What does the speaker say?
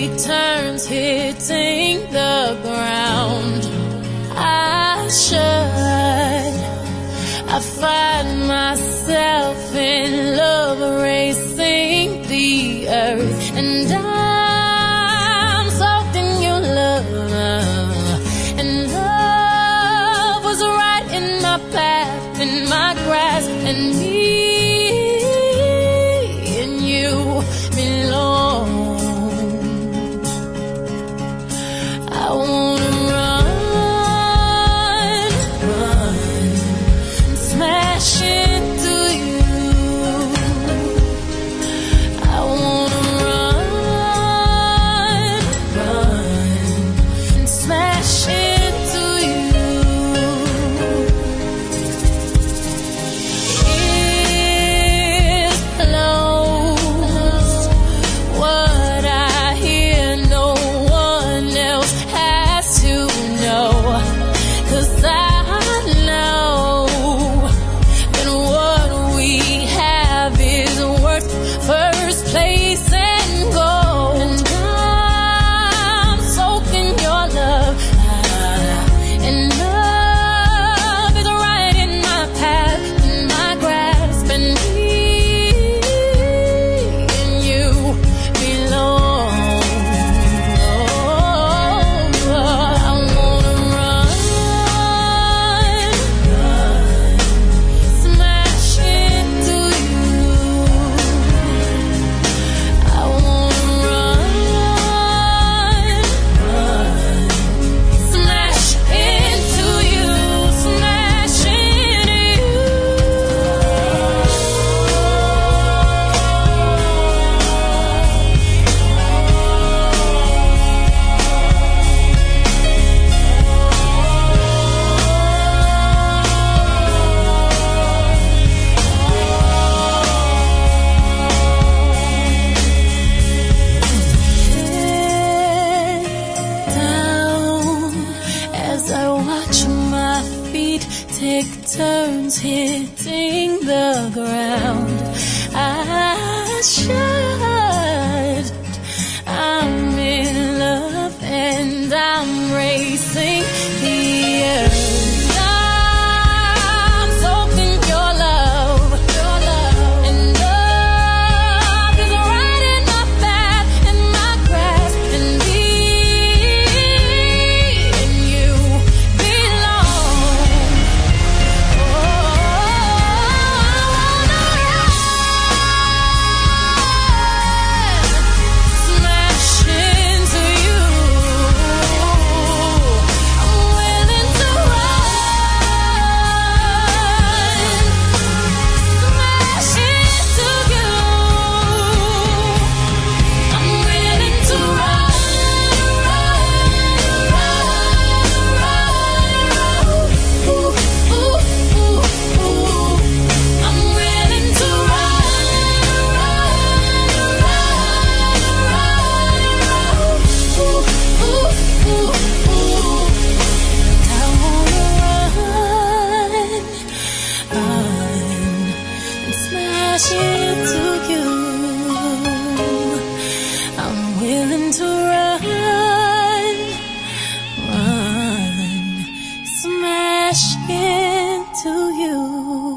take turns hitting the ground. I should. I find myself in love, racing the earth, and I'm soaked in your love. And love was right in my path, in my grasp, and me and you belong. I wanna run, and smash into you. I wanna run, and smash into you. Ears closed, what I hear no one else has to know. 'Cause I know that what we have is worth first place and gold. And I'm soaked in your love, and love is right in my path, in my grasp, and me and you belong. I wanna run, smash into you. I wanna run, smash into you, smash into you. Down as I watch my feet take turns hitting the ground. I should. I'm in love and I'm racing the earth. I'm soaked in your love, and love is right in my path, in my grasp, and me and you belong. Smash into you. I'm willing to run. Smash into you. I'm willing to run. Ooh, ooh, ooh, ooh. I'm willing to ooh, ooh, ooh, ooh. I wanna run, and smash into you. I'm willing to run, smash into you.